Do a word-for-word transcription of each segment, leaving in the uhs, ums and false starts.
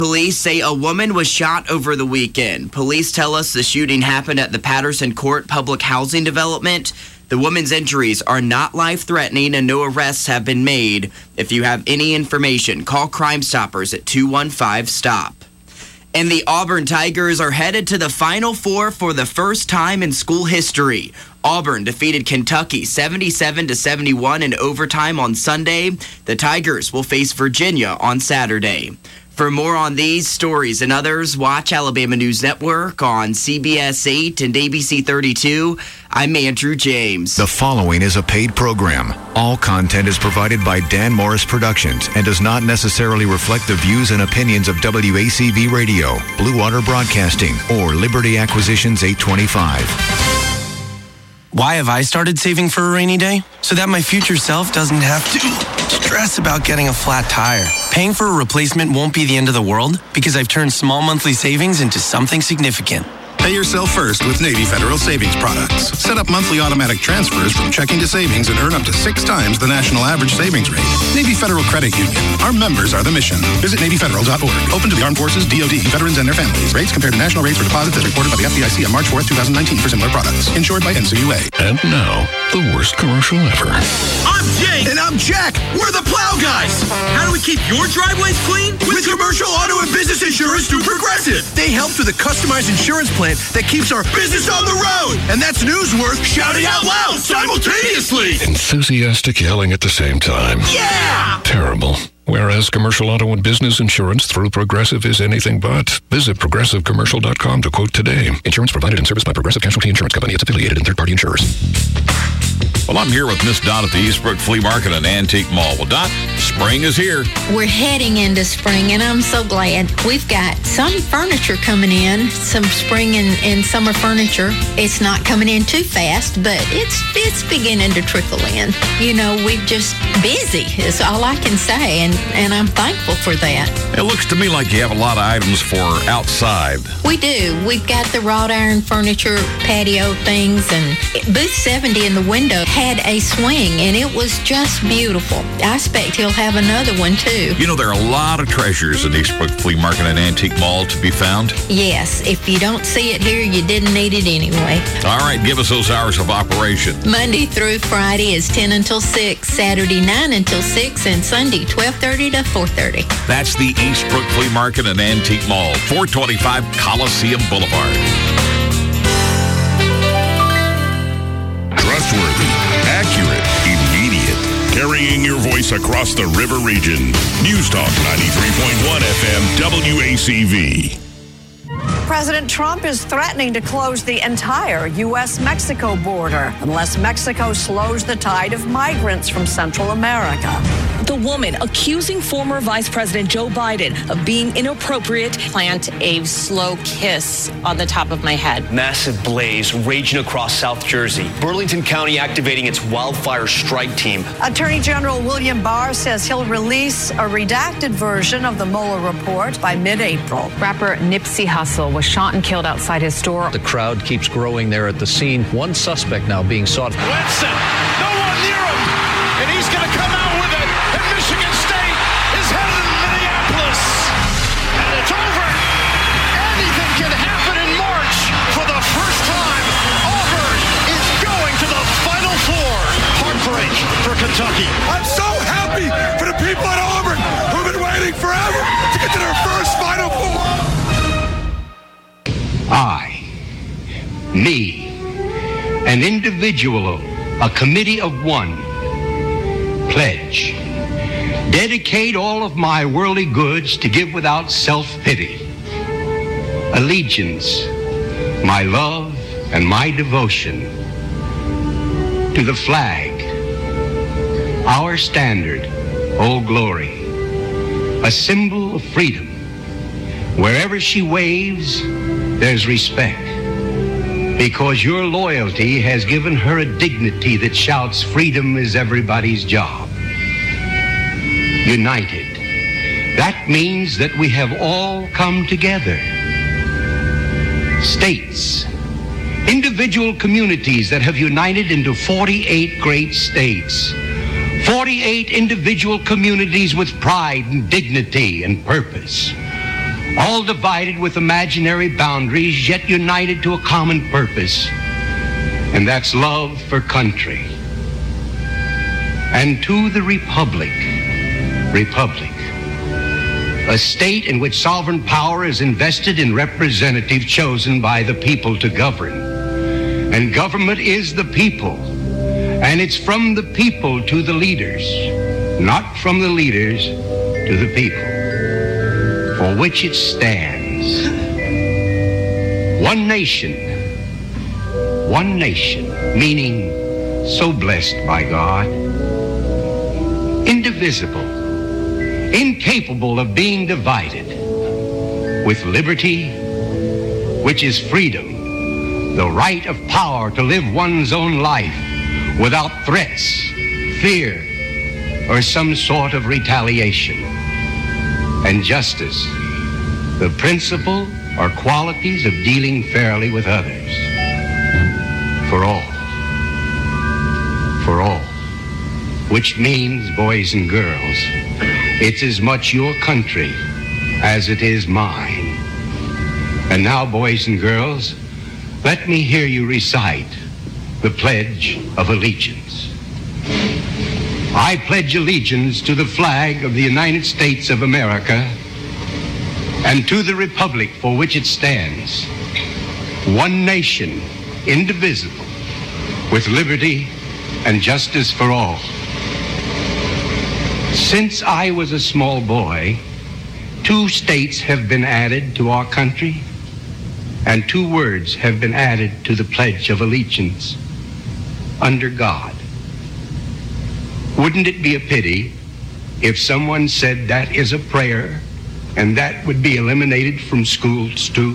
Police say a woman was shot over the weekend. Police tell us the shooting happened at the Patterson Court Public Housing Development. The woman's injuries are not life-threatening and no arrests have been made. If you have any information, call Crime Stoppers at two one five, stop. And the Auburn Tigers are headed to the Final Four for the first time in school history. Auburn defeated Kentucky seventy-seven to seventy-one in overtime on Sunday. The Tigers will face Virginia on Saturday. For more on these stories and others, watch Alabama News Network on C B S eight and A B C thirty-two. I'm Andrew James. The following is a paid program. All content is provided by Dan Morris Productions and does not necessarily reflect the views and opinions of W A C V Radio, Blue Water Broadcasting, or Liberty Acquisitions eight twenty-five. Why have I started saving for a rainy day? So that my future self doesn't have to stress about getting a flat tire. Paying for a replacement won't be the end of the world because I've turned small monthly savings into something significant. Pay yourself first with Navy Federal Savings Products. Set up monthly automatic transfers from checking to savings and earn up to six times the national average savings rate. Navy Federal Credit Union. Our members are the mission. Visit Navy Federal dot org. Open to the Armed Forces, D O D, veterans, and their families. Rates compared to national rates for deposits as reported by the F D I C on March fourth, twenty nineteen for similar products. Insured by N C U A. And now, the worst commercial ever. I'm Jake. And I'm Jack. We're the Plow Guys. How do we keep your driveways clean? With, With commercial auto and business insurance through Progressive. They help with a customized insurance plan that keeps our business on the road. And that's news worth shouting out loud simultaneously. Enthusiastic yelling at the same time. Yeah! Terrible. Whereas commercial auto and business insurance through Progressive is anything but. Visit progressive commercial dot com to quote today. Insurance provided and serviced by Progressive Casualty Insurance Company. It's affiliated and third-party insurers. Well, I'm here with Miss Dot at the Eastbrook Flea Market and Antique Mall. Well, Dot, spring is here. We're heading into spring, and I'm so glad. We've got some furniture coming in, some spring and, and summer furniture. It's not coming in too fast, but it's it's beginning to trickle in. You know, we're just busy is all I can say, and, and I'm thankful for that. It looks to me like you have a lot of items for outside. We do. We've got the wrought iron furniture, patio things, and booth seventy in the window had a swing, and it was just beautiful. I expect he'll have another one, too. You know, there are a lot of treasures in Eastbrook Flea Market and Antique Mall to be found. Yes. If you don't see it here, you didn't need it anyway. All right. Give us those hours of operation. Monday through Friday is ten until six, Saturday nine until six, and Sunday twelve thirty to four thirty. That's the Eastbrook Flea Market and Antique Mall, four twenty-five Coliseum Boulevard. Trustworthy, accurate, immediate. Carrying your voice across the river region. News Talk ninety-three point one F M W A C V. President Trump is threatening to close the entire U S Mexico border unless Mexico slows the tide of migrants from Central America. The woman accusing former Vice President Joe Biden of being inappropriate. Plant a slow kiss on the top of my head. Massive blaze raging across South Jersey. Burlington County activating its wildfire strike team. Attorney General William Barr says he'll release a redacted version of the Mueller report by mid-April. Rapper Nipsey Hussle was shot and killed outside his store. The crowd keeps growing there at the scene. One suspect now being sought. Winston, no one near him, and he's going to come out with it. And Michigan State is headed to Minneapolis. And it's over. Anything can happen in March. For the first time, Auburn is going to the Final Four. Heartbreak for Kentucky. I'm so happy for the people at Auburn who've been waiting forever to get to their first Final Four. I, me, an individual, a committee of one, pledge, dedicate all of my worldly goods to give without self-pity, allegiance, my love and my devotion to the flag, our standard, Old Glory, a symbol of freedom. Wherever she waves, there's respect, because your loyalty has given her a dignity that shouts freedom is everybody's job. United. That means that we have all come together. States, individual communities that have united into forty-eight great states. forty-eight individual communities with pride and dignity and purpose. all divided with imaginary boundaries, yet united to a common purpose, and that's love for country. And to the republic, republic, a state in which sovereign power is invested in representatives chosen by the people to govern. And government is the people, and it's from the people to the leaders, not from the leaders to the people, for which it stands. One nation, one nation, meaning so blessed by God, indivisible, incapable of being divided, with liberty, which is freedom, the right of power to live one's own life without threats, fear, or some sort of retaliation. And justice, the principle or qualities of dealing fairly with others. For all. For all. Which means, boys and girls, it's as much your country as it is mine. And now, boys and girls, let me hear you recite the Pledge of Allegiance. I pledge allegiance to the flag of the United States of America and to the republic for which it stands, one nation, indivisible, with liberty and justice for all. Since I was a small boy, two states have been added to our country, and two words have been added to the Pledge of Allegiance: under God. Wouldn't it be a pity if someone said that is a prayer and that would be eliminated from schools too?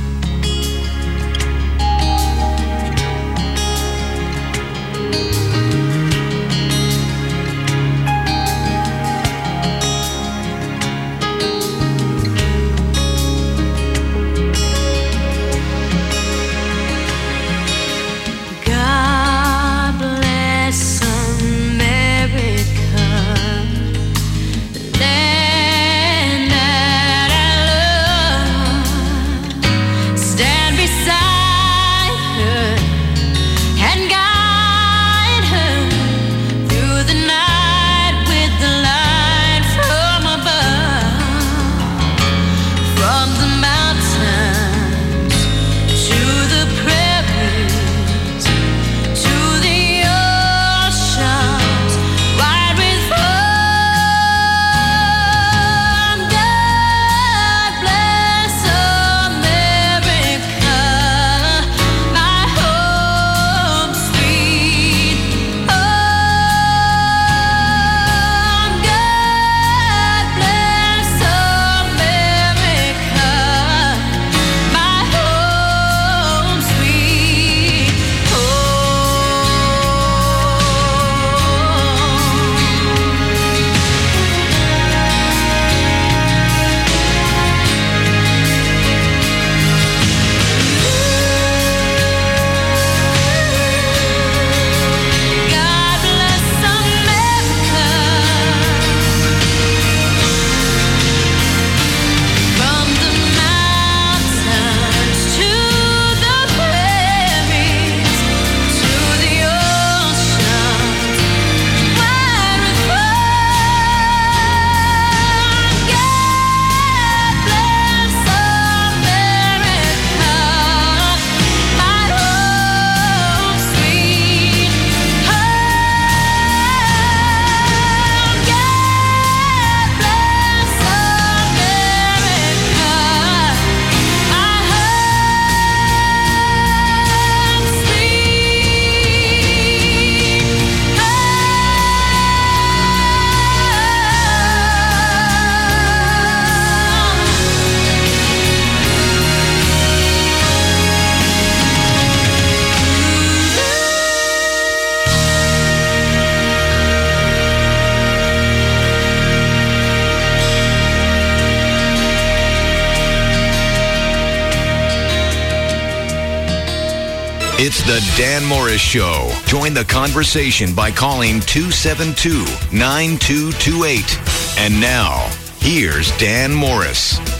It's the Dan Morris Show. Join the conversation by calling two seven two, nine two two eight. And now, here's Dan Morris.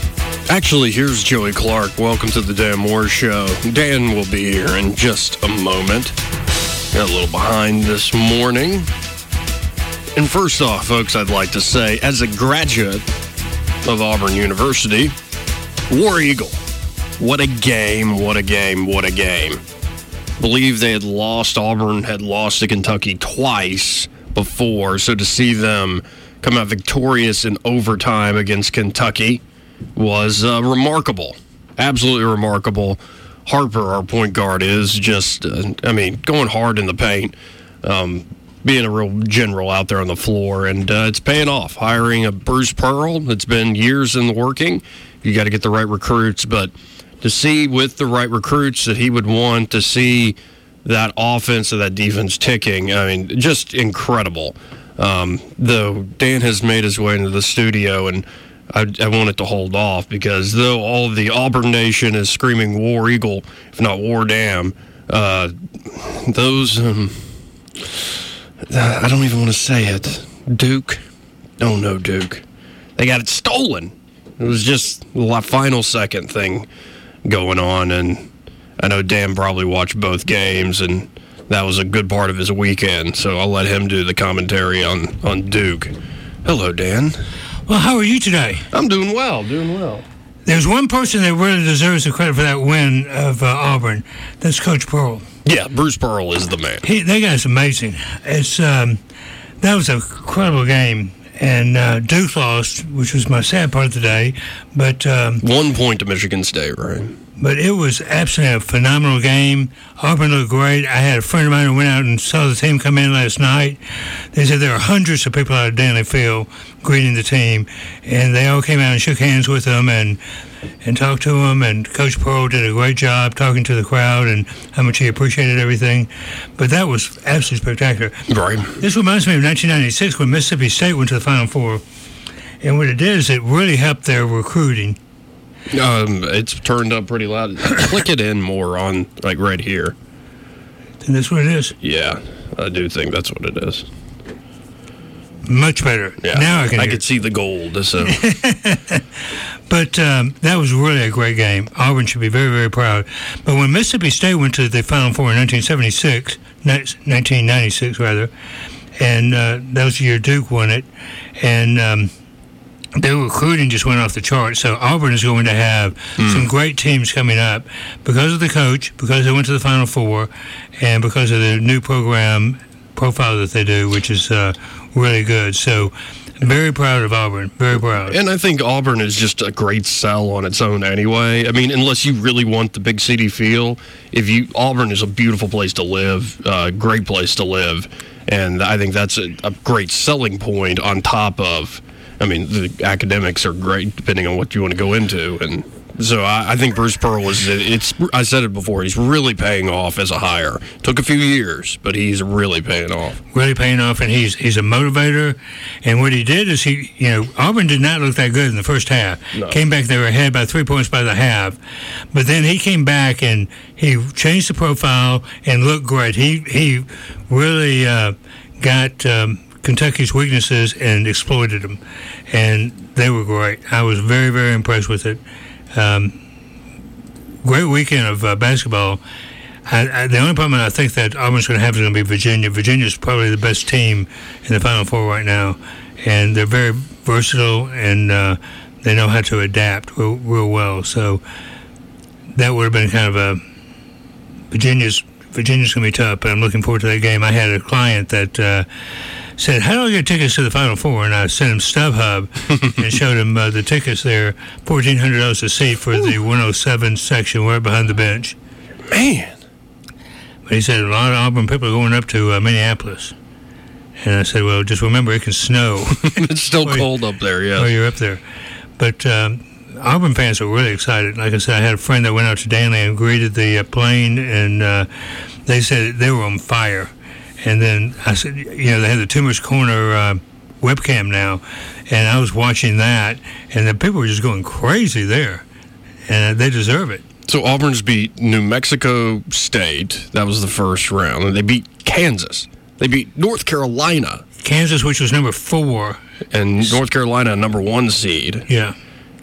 Actually, here's Joey Clark. Welcome to the Dan Moore Show. Dan will be here in just a moment. Got a little behind this morning. And first off, folks, I'd like to say, as a graduate of Auburn University, War Eagle. What a game, what a game, what a game. Believe they had lost, Auburn had lost to Kentucky twice before, so to see them come out victorious in overtime against Kentucky was uh, remarkable. Absolutely remarkable. Harper, our point guard, is just, uh, I mean, going hard in the paint, um, being a real general out there on the floor, and uh, it's paying off. Hiring a Bruce Pearl, it's been years in the working. You got to get the right recruits, but to see with the right recruits that he would want, to see that offense or that defense ticking, I mean, just incredible. Um, though Dan has made his way into the studio, and I, I want it to hold off, because though all of the Auburn Nation is screaming War Eagle, if not War Damn, uh, those, um, I don't even want to say it. Duke? Oh, no, Duke. They got it stolen. It was just a final second thing going on, and I know Dan probably watched both games, and that was a good part of his weekend, so I'll let him do the commentary on, on Duke. Hello, Dan. Well, how are you today? I'm doing well, doing well. There's one person that really deserves the credit for that win of uh, Auburn. That's Coach Pearl. Yeah, Bruce Pearl is the man. He, that guy's amazing. It's um, that was an incredible game. And uh, Duke lost, which was my sad part of the day. But um, one point to Michigan State, right? But it was absolutely a phenomenal game. Auburn looked great. I had a friend of mine who went out and saw the team come in last night. They said there were hundreds of people out of Danley Field greeting the team, and they all came out and shook hands with them and and talked to them. And Coach Pearl did a great job talking to the crowd and how much he appreciated everything. But that was absolutely spectacular. Right. This reminds me of nineteen ninety-six when Mississippi State went to the Final Four, and what it did is it really helped their recruiting. Um, it's turned up pretty loud. Click it in more on, like, right here. And that's what it is? Yeah, I do think that's what it is. Much better. Yeah, now I can I hear. could see the gold. So. But um, that was really a great game. Auburn should be very, very proud. But when Mississippi State went to the Final Four in nineteen seventy-six, nineteen ninety-six rather, and uh, that was the year Duke won it, and um, their recruiting just went off the charts. So Auburn is going to have mm. some great teams coming up because of the coach, because they went to the Final Four, and because of the new program profile that they do, which is uh, really good. So very proud of Auburn. Very proud. And I think Auburn is just a great sell on its own anyway. I mean, unless you really want the big city feel, if you Auburn is a beautiful place to live, uh, great place to live, and I think that's a, a great selling point on top of, I mean, the academics are great depending on what you want to go into, and so I, I think Bruce Pearl is, it's, I said it before, he's really paying off as a hire. Took a few years, but he's really paying off. Really paying off, and he's he's a motivator. And what he did is he, you know, Auburn did not look that good in the first half. No. Came back, they were ahead by three points by the half. But then he came back and he changed the profile and looked great. He, he really uh, got um, Kentucky's weaknesses and exploited them. And they were great. I was very, very impressed with it. Um, great weekend of uh, basketball. I, I, the only problem I think that Auburn's going to have is going to be Virginia. Virginia's probably the best team in the Final Four right now, and they're very versatile, and uh, they know how to adapt real, real well. So that would have been kind of a Virginia's Virginia's going to be tough, but I'm looking forward to that game. I had a client that uh, said, how do I get tickets to the Final Four? And I sent him StubHub and showed him uh, the tickets there, fourteen hundred dollars a seat for Ooh. the one oh seven section right behind the bench. Man. But he said a lot of Auburn people are going up to uh, Minneapolis. And I said, well, just remember it can snow. It's still cold up there, yeah. While you're up there. But um, Auburn fans are really excited. Like I said, I had a friend that went out to Danley and greeted the uh, plane, and uh, they said they were on fire. And then I said, you know, they had the Tumors Corner uh, webcam now, and I was watching that, and the people were just going crazy there, and they deserve it. So Auburn's beat New Mexico State. That was the first round. And they beat Kansas. They beat North Carolina. Kansas, which was number four. And North Carolina, number one seed. Yeah.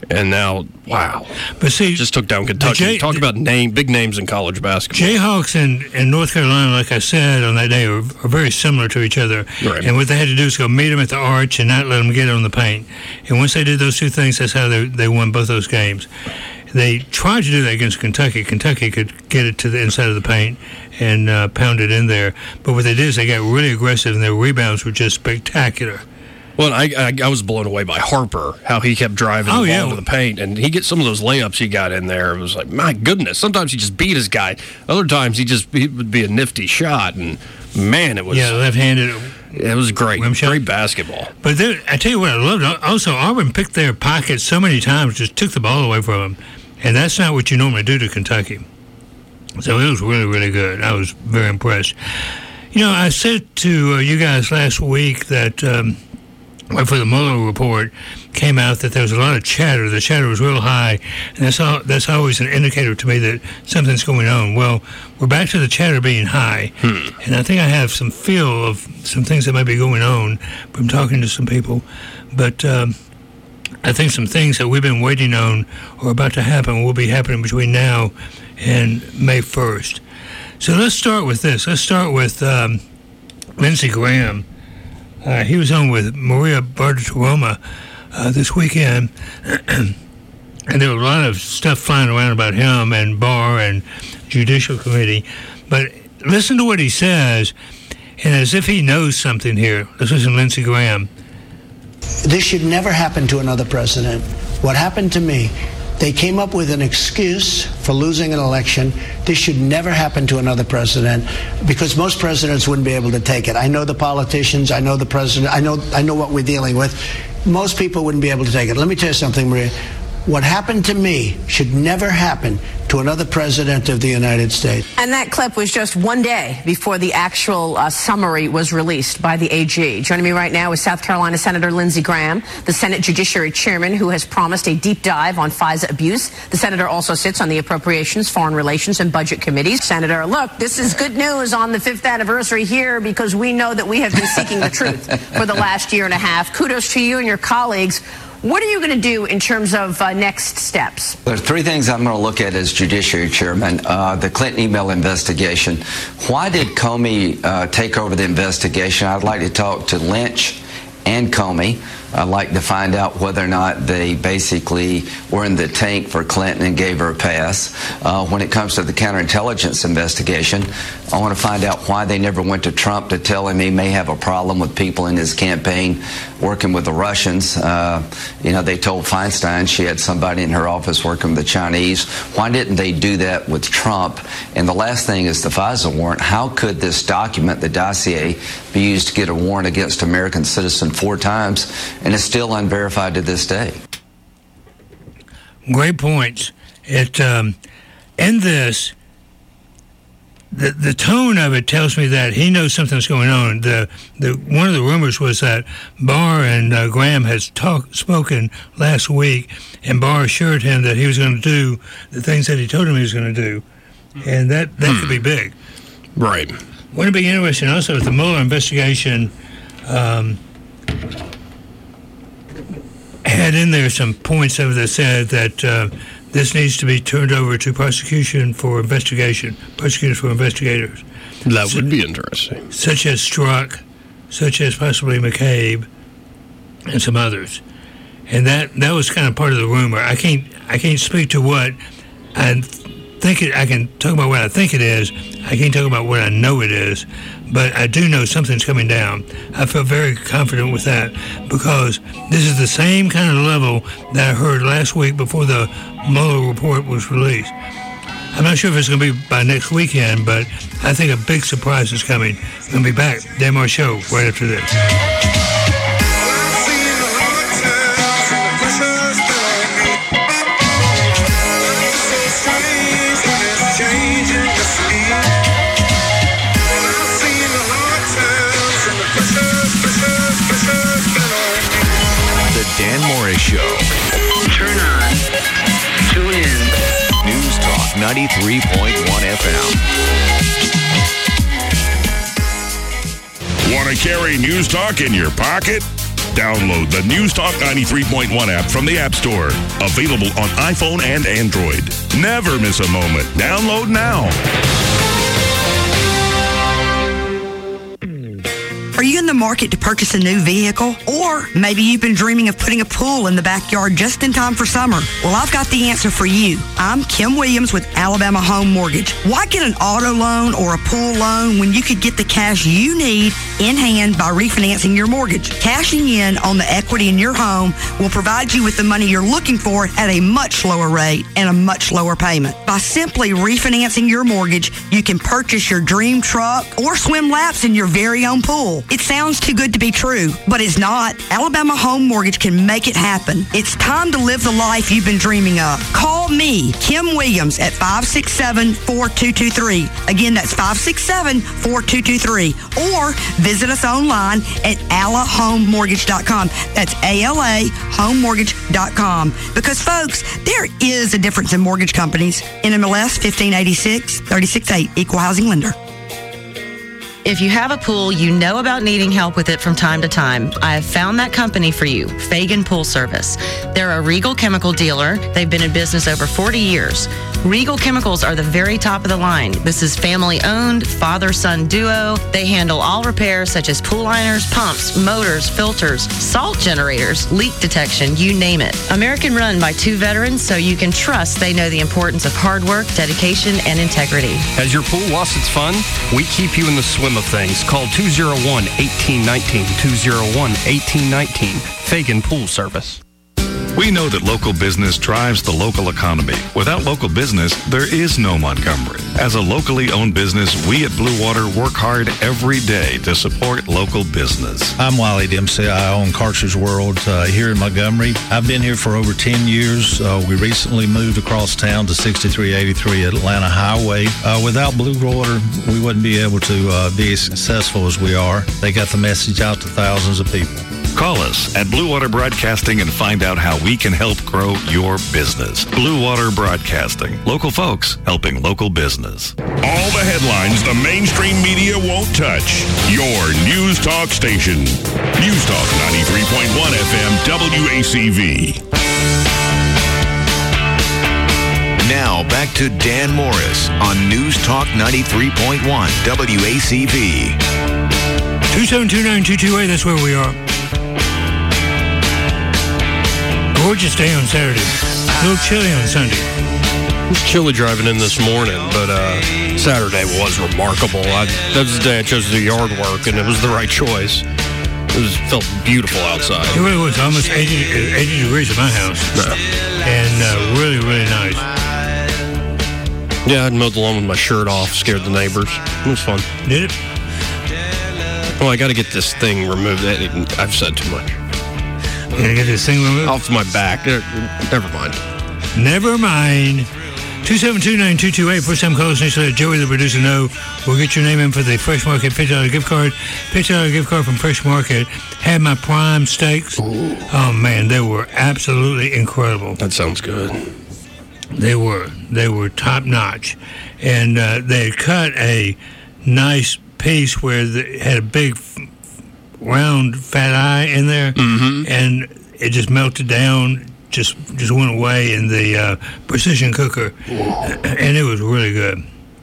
And now, wow. But see, just took down Kentucky. Jay, Talk about name, big names in college basketball. Jayhawks and, and North Carolina, like I said on that day, are, are very similar to each other. Right. And what they had to do is go meet them at the arch and not let them get on the paint. And once they did those two things, that's how they, they won both those games. They tried to do that against Kentucky. Kentucky could get it to the inside of the paint and uh, pound it in there. But what they did is they got really aggressive, and their rebounds were just spectacular. Well, I, I I was blown away by Harper, how he kept driving oh, the ball yeah. to the paint, and he gets some of those layups he got in there. It was like, my goodness. Sometimes he just beat his guy. Other times he just he would be a nifty shot, and man, it was yeah left-handed. It was great, great basketball. But there, I tell you what, I loved. Also, Auburn picked their pockets so many times, just took the ball away from them, and that's not what you normally do to Kentucky. So it was really, really good. I was very impressed. You know, I said to uh, you guys last week that. Um, Well, for the Mueller report came out that there was a lot of chatter. The chatter was real high, and that's all, that's always an indicator to me that something's going on. Well, we're back to the chatter being high, hmm. and I think I have some feel of some things that might be going on from talking to some people. But um, I think some things that we've been waiting on are about to happen will be happening between now and May first. So let's start with this. Let's start with um, Lindsey Graham. Uh, he was on with Maria Bartiromo uh, this weekend, and there was a lot of stuff flying around about him and Barr and Judicial Committee. But listen to what he says, and as if he knows something here. Let's listen to Lindsey Graham. This should never happen to another president. What happened to me, they came up with an excuse for losing an election. This should never happen to another president because most presidents wouldn't be able to take it. I know the politicians. I know the president. I know, I know what we're dealing with. Most people wouldn't be able to take it. Let me tell you something, Maria. What happened to me should never happen to another president of the United States. And that clip was just one day before the actual uh, summary was released by the A G. Joining me right now is South Carolina Senator Lindsey Graham, the Senate Judiciary Chairman, who has promised a deep dive on FISA abuse. The senator also sits on the Appropriations, Foreign Relations, and Budget Committees. Senator, look, this is good news on the fifth anniversary here because we know that we have been seeking the truth for the last year and a half. Kudos to you and your colleagues. What are you going to do in terms of uh, next steps? There's three things I'm going to look at as Judiciary Chairman. Uh, the Clinton email investigation. Why did Comey uh, take over the investigation? I'd like to talk to Lynch and Comey. I'd like to find out whether or not they basically were in the tank for Clinton and gave her a pass. Uh, when it comes to the counterintelligence investigation, I want to find out why they never went to Trump to tell him he may have a problem with people in his campaign working with the Russians. Uh, you know, they told Feinstein she had somebody in her office working with the Chinese. Why didn't they do that with Trump? And the last thing is the FISA warrant. How could this document, the dossier, be used to get a warrant against an American citizen four times and it's still unverified to this day? Great points. It um, in this, the the tone of it tells me that he knows something's going on. The the one of the rumors was that Barr and uh, Graham had talk, spoken last week, and Barr assured him that he was going to do the things that he told him he was going to do, and that that hmm. could be big. Right. Wouldn't it be interesting also with the Mueller investigation? Um, had in there some points of that said that uh, this needs to be turned over to prosecution for investigation, prosecutors for investigators. That so, would be interesting. Such as Strzok, such as possibly McCabe, and some others. And that, that was kind of part of the rumor. I can't I can't speak to what I think it. I can talk about what I think it is. I can't talk about what I know it is. But I do know something's coming down. I feel very confident with that because this is the same kind of level that I heard last week before the Mueller report was released. I'm not sure if it's going to be by next weekend, but I think a big surprise is coming. We're going to be back. Dan Moore Show right after this. Dan Morris Show. Turn on. Tune in. News Talk ninety-three point one F M. Want to carry News Talk in your pocket? Download the News Talk ninety-three point one app from the App Store. Available on iPhone and Android. Never miss a moment. Download now. Are you in the market to purchase a new vehicle? Or maybe you've been dreaming of putting a pool in the backyard just in time for summer? Well, I've got the answer for you. I'm Kim Williams with Alabama Home Mortgage. Why get an auto loan or a pool loan when you could get the cash you need in hand by refinancing your mortgage? Cashing in on the equity in your home will provide you with the money you're looking for at a much lower rate and a much lower payment. By simply refinancing your mortgage, you can purchase your dream truck or swim laps in your very own pool. It sounds too good to be true, but it's not. Alabama Home Mortgage can make it happen. It's time to live the life you've been dreaming of. Call me, Kim Williams, at five six seven, four two two three. Again, that's five six seven, four two two three. Or visit us online at ala home mortgage dot com. That's A L A home mortgage dot com. Because, folks, there is a difference in mortgage companies. N M L S fifteen eighty-six, thirty-six eight, Equal Housing Lender. If you have a pool, you know about needing help with it from time to time. I have found that company for you, Fagan Pool Service. They're a Regal chemical dealer. They've been in business over forty years. Regal Chemicals are the very top of the line. This is family-owned, father-son duo. They handle all repairs such as pool liners, pumps, motors, filters, salt generators, leak detection, you name it. American run by two veterans, so you can trust they know the importance of hard work, dedication, and integrity. Has your pool lost its fun? We keep you in the swim of things. Call two oh one, one eight one nine, two oh one, one eight one nine. Fagan Pool Service. We know that local business drives the local economy. Without local business, there is no Montgomery. As a locally owned business, we at Blue Water work hard every day to support local business. I'm Wiley Dempsey. I own Carter's World uh, here in Montgomery. I've been here for over ten years. Uh, we recently moved across town to sixty-three eighty-three Atlanta Highway. Uh, without Blue Water, we wouldn't be able to uh, be as successful as we are. They got the message out to thousands of people. Call us at Blue Water Broadcasting and find out how we can help grow your business. Blue Water Broadcasting. Local folks helping local business. All the headlines the mainstream media won't touch. Your News Talk station. News Talk ninety-three point one F M W A C V. Now back to Dan Morris on News Talk ninety-three point one W A C V. two seven two nine two two eight, that's where we are. Gorgeous day on Saturday. A little chilly on Sunday. It was chilly driving in this morning, but uh, Saturday was remarkable. I, that was the day I chose to do yard work, and it was the right choice. It was, felt beautiful outside. It really was almost eighty, eighty degrees at my house. No. And uh, really, really nice. Yeah, I'd mowed the lawn with my shirt off, scared the neighbors. It was fun. Did it? Well, I got to get this thing removed. I've said too much. You gotta get this thing removed? Off my back. Never mind. Never mind. two seven two nine two two eight. First time callers, next to let Joey, the producer, know. We'll get your name in for the Fresh Market fifty dollars gift card. fifty dollars gift card from Fresh Market. Had my prime steaks. Ooh. Oh, man, they were absolutely incredible. That sounds good. They were. They were top notch. And uh, they had cut a nice piece where they had a big round fat eye in there, mm-hmm. and it just melted down, just just went away in the uh, precision cooker. Whoa. And it was really good.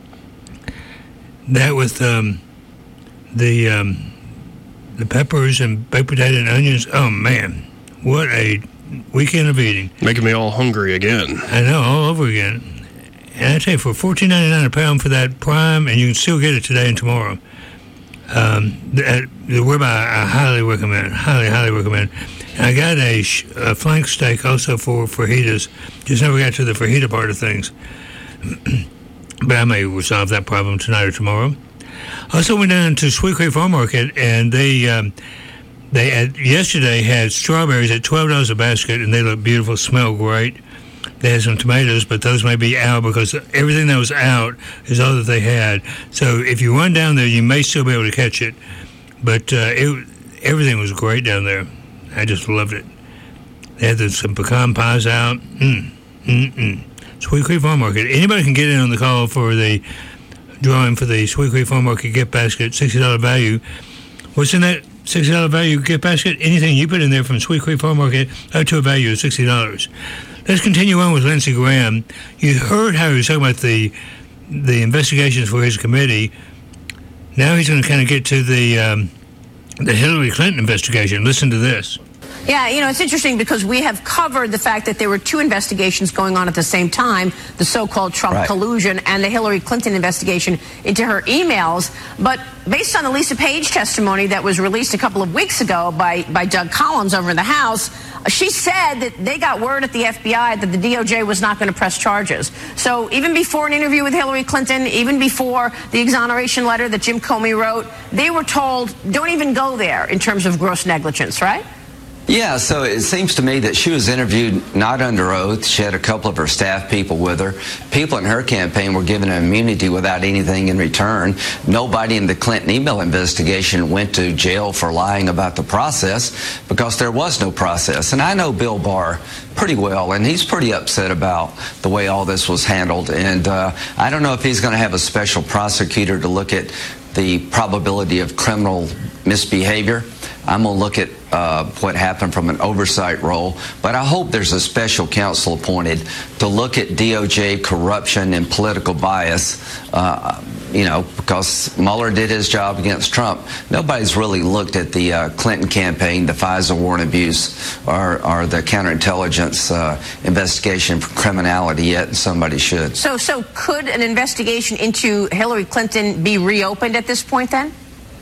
That with um, the um, the peppers and baked potato and onions. Oh man, what a weekend of eating! Making me all hungry again. I know, all over again. And I tell you, for fourteen ninety-nine a pound for that prime, and you can still get it today and tomorrow. Um, the, the ribeye I highly recommend, highly, highly recommend. And I got a, sh- a flank steak also for fajitas. Just never got to the fajita part of things. But I may resolve that problem tonight or tomorrow. Also went down to Sweet Creek Farm Market, and they um, they had, yesterday had strawberries at twelve dollars a basket, and they look beautiful, smell great. They had some tomatoes, but those may be out because everything that was out is all that they had. So if you run down there, you may still be able to catch it. But uh, it, everything was great down there. I just loved it. They had the, some pecan pies out. Mm, mm, mm. Sweet Creek Farm Market. Anybody can get in on the call for the drawing for the Sweet Creek Farm Market gift basket, sixty dollars value. What's in that sixty dollars value gift basket. Anything you put in there from Sweet Creek Farm Market up to a value of sixty dollars. Let's continue on with Lindsey Graham. You heard how he was talking about the the investigations for his committee. Now he's going to kind of get to the um, the Hillary Clinton investigation. Listen to this. Yeah, you know, it's interesting because we have covered the fact that there were two investigations going on at the same time, the so-called Trump right. collusion and the Hillary Clinton investigation into her emails. But based on the Lisa Page testimony that was released a couple of weeks ago by, by Doug Collins over in the House, she said that they got word at the F B I that the D O J was not going to press charges. So even before an interview with Hillary Clinton, even before the exoneration letter that Jim Comey wrote, they were told, don't even go there in terms of gross negligence, right? Yeah, so it seems to me that she was interviewed not under oath. She had a couple of her staff people with her. People in her campaign were given immunity without anything in return. Nobody in the Clinton email investigation went to jail for lying about the process because there was no process. And I know Bill Barr pretty well, and he's pretty upset about the way all this was handled. And uh, I don't know if he's going to have a special prosecutor to look at the probability of criminal misbehavior. I'm going to look at uh, what happened from an oversight role, but I hope there's a special counsel appointed to look at D O J corruption and political bias, uh, you know, because Mueller did his job against Trump. Nobody's really looked at the uh, Clinton campaign, the FISA warrant abuse, or, or the counterintelligence uh, investigation for criminality yet, and somebody should. So, so could an investigation into Hillary Clinton be reopened at this point then?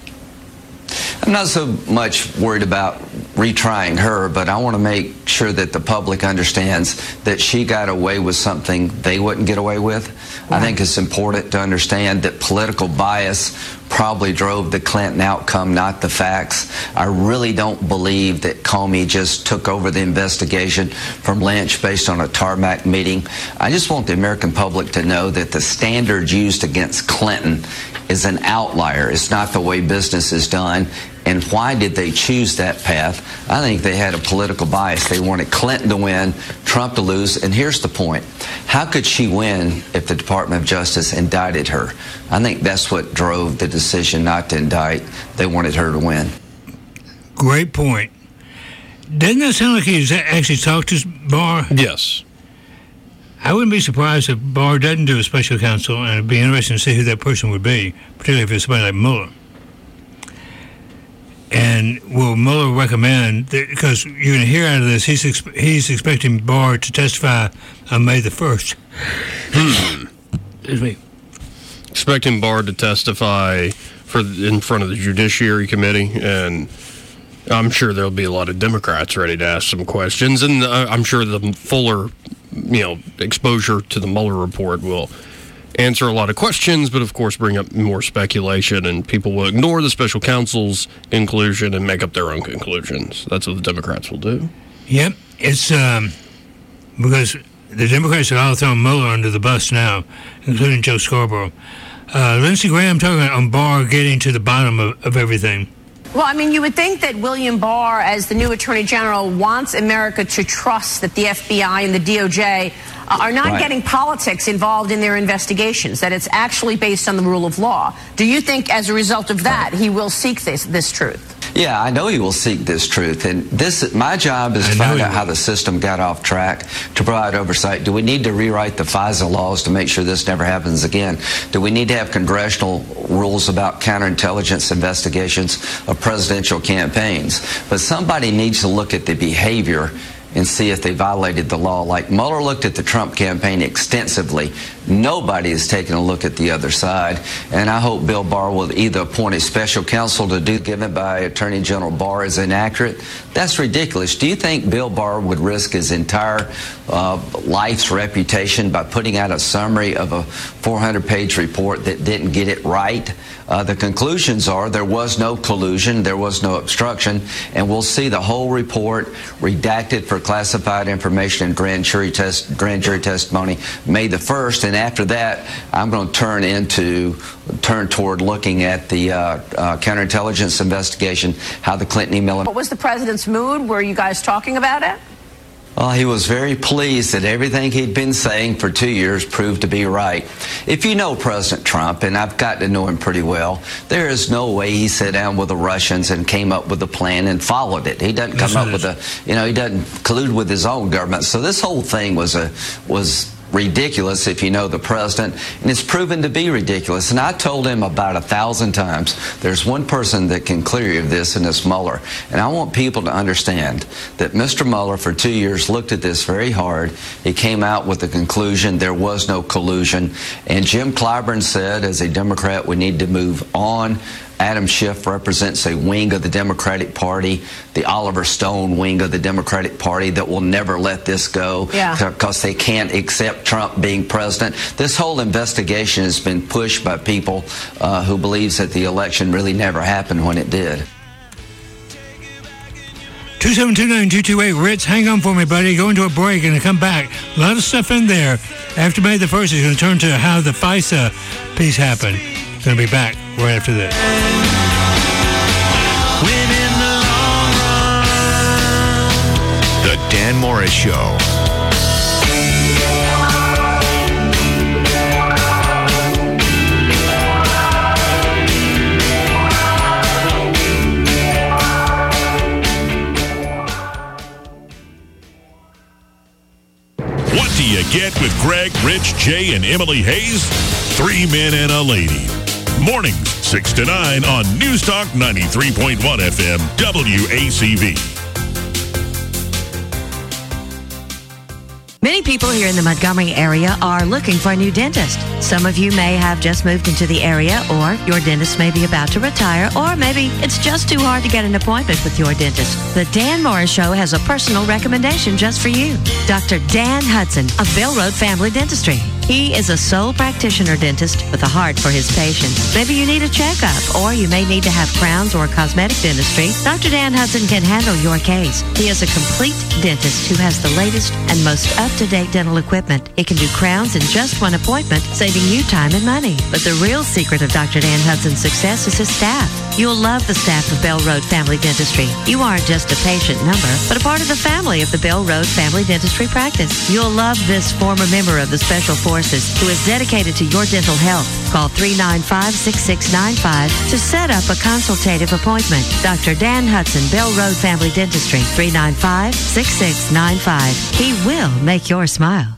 I'm not so much worried about retrying her, but I want to make sure that the public understands that she got away with something they wouldn't get away with. Right. I think it's important to understand that political bias probably drove the Clinton outcome, not the facts. I really don't believe that Comey just took over the investigation from Lynch based on a tarmac meeting. I just want the American public to know that the standard used against Clinton is an outlier. It's not the way business is done. And why did they choose that path? I think they had a political bias. They wanted Clinton to win, Trump to lose. And here's the point. How could she win if the Department of Justice indicted her? I think that's what drove the decision not to indict. They wanted her to win. Great point. Doesn't that sound like he's actually talked to Barr? Yes. I wouldn't be surprised if Barr doesn't do a special counsel, and it'd be interesting to see who that person would be, particularly if it's somebody like Mueller. And will Mueller recommend, that, because you're going to hear out of this, he's ex- he's expecting Barr to testify on May the first. Excuse me. Expecting Barr to testify for in front of the Judiciary Committee, and I'm sure there'll be a lot of Democrats ready to ask some questions, and uh, I'm sure the fuller, you know, exposure to the Mueller report will answer a lot of questions, but of course bring up more speculation, and people will ignore the special counsel's conclusion and make up their own conclusions. That's what the Democrats will do. Yep, it's um, because the Democrats are all throwing Mueller under the bus now, including Joe Scarborough. Uh, Lindsey Graham talking on Barr getting to the bottom of, of everything. Well, I mean, you would think that William Barr, as the new Attorney General, wants America to trust that the F B I and the D O J uh, are not right. getting politics involved in their investigations, that it's actually based on the rule of law. Do you think, as a result of that, he will seek this this truth? Yeah, I know he will seek this truth, and this my job is to find out how the system got off track, to provide oversight. Do we need to rewrite the FISA laws to make sure this never happens again? Do we need to have congressional rules about counterintelligence investigations of presidential campaigns? But somebody needs to look at the behavior and see if they violated the law. Like Mueller looked at the Trump campaign extensively. Nobody is taking a look at the other side. And I hope Bill Barr will either appoint a special counsel to do given by Attorney General Barr is inaccurate. That's ridiculous. Do you think Bill Barr would risk his entire uh, life's reputation by putting out a summary of a four hundred page report that didn't get it right? Uh, the conclusions are there was no collusion, there was no obstruction, and we'll see the whole report redacted for classified information and grand jury test, grand jury testimony May the first. And after that, I'm going to turn into turn toward looking at the uh, uh, counterintelligence investigation, how the Clinton email. What was the president's mood? Were you guys talking about it? Well, he was very pleased that everything he'd been saying for two years proved to be right. If you know President Trump, and I've got to know him pretty well, there is no way he sat down with the Russians and came up with a plan and followed it. He doesn't come up with a, you know, he doesn't collude with his own government. So this whole thing was a was. ridiculous if you know the president, and it's proven to be ridiculous. And I told him about a thousand times, there's one person that can clear you of this, and it's Mueller. And I want people to understand that Mister Mueller for two years looked at this very hard. He came out with the conclusion there was no collusion. And Jim Clyburn said, as a Democrat, we need to move on. Adam Schiff represents a wing of the Democratic Party, the Oliver Stone wing of the Democratic Party that will never let this go because they can't accept Trump being president. This whole investigation has been pushed by people uh, who believes that the election really never happened when it did. two seven two nine two two eight, Ritz, hang on for me, buddy. Go into a break and come back. A lot of stuff in there. After May the first, is going to turn to how the FISA piece happened. Going to be back right after this. The Dan Morris Show. What do you get with Greg, Rich, Jay, and Emily Hayes? Three men and a lady. Mornings, six to nine on News Talk ninety-three point one F M, W A C V. Many people here in the Montgomery area are looking for a new dentist. Some of you may have just moved into the area, or your dentist may be about to retire, or maybe it's just too hard to get an appointment with your dentist. The Dan Morris Show has a personal recommendation just for you. Doctor Dan Hudson of Bell Road Family Dentistry. He is a sole practitioner dentist with a heart for his patients. Maybe you need a checkup, or you may need to have crowns or cosmetic dentistry. Doctor Dan Hudson can handle your case. He is a complete dentist who has the latest and most up-to-date dental equipment. He can do crowns in just one appointment, saving you time and money. But the real secret of Doctor Dan Hudson's success is his staff. You'll love the staff of Bell Road Family Dentistry. You aren't just a patient number, but a part of the family of the Bell Road Family Dentistry practice. You'll love this former member of the Special Forces who is dedicated to your dental health. Call three nine five, six six nine five to set up a consultative appointment. Doctor Dan Hudson, Bell Road Family Dentistry, three nine five, six six nine five. He will make your smile.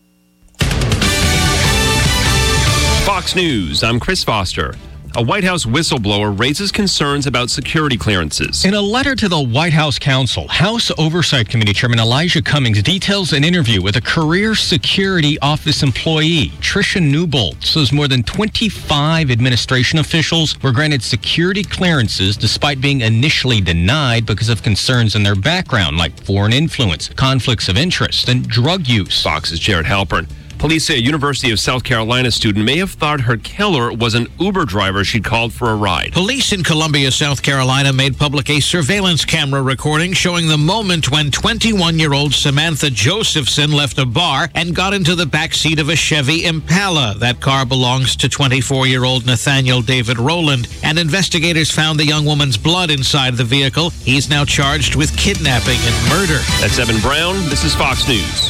Fox News, I'm Chris Foster. A White House whistleblower raises concerns about security clearances. In a letter to the White House counsel, House Oversight Committee Chairman Elijah Cummings details an interview with a career security office employee. Tricia Newbold says more than twenty-five administration officials were granted security clearances despite being initially denied because of concerns in their background, like foreign influence, conflicts of interest, and drug use. Fox's Jared Halpern. Police say a University of South Carolina student may have thought her killer was an Uber driver she'd called for a ride. Police in Columbia, South Carolina made public a surveillance camera recording showing the moment when twenty-one-year-old Samantha Josephson left a bar and got into the backseat of a Chevy Impala. That car belongs to twenty-four-year-old Nathaniel David Rowland, and investigators found the young woman's blood inside the vehicle. He's now charged with kidnapping and murder. That's Evan Brown. This is Fox News.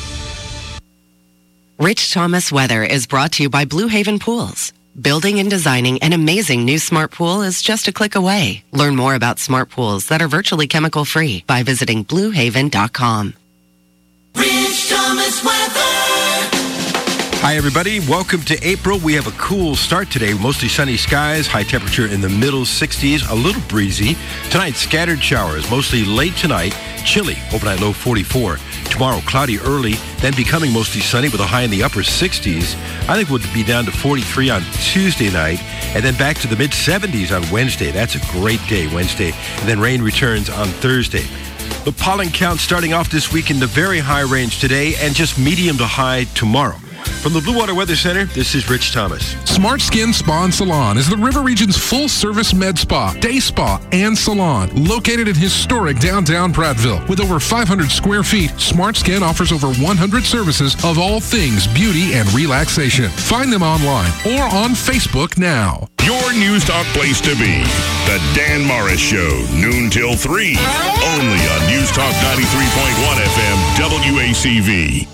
Rich Thomas Weather is brought to you by Blue Haven Pools. Building and designing an amazing new smart pool is just a click away. Learn more about smart pools that are virtually chemical-free by visiting blue haven dot com. Rich Thomas Weather. Hi, everybody. Welcome to April. We have a cool start today. Mostly sunny skies, high temperature in the middle sixties, a little breezy. Tonight, scattered showers, mostly late tonight. Chilly, overnight low forty-four. Tomorrow, cloudy early, then becoming mostly sunny with a high in the upper sixties. I think we'll be down to forty-three on Tuesday night, and then back to the mid seventies on Wednesday. That's a great day, Wednesday. And then rain returns on Thursday. The pollen count starting off this week in the very high range today and just medium to high tomorrow. From the Blue Water Weather Center, this is Rich Thomas. Smart Skin Spa and Salon is the River Region's full-service med spa, day spa, and salon. Located in historic downtown Prattville. With over five hundred square feet, Smart Skin offers over one hundred services of all things beauty and relaxation. Find them online or on Facebook now. Your News Talk place to be. The Dan Morris Show, noon till three. Only on News Talk ninety-three point one F M, W A C V.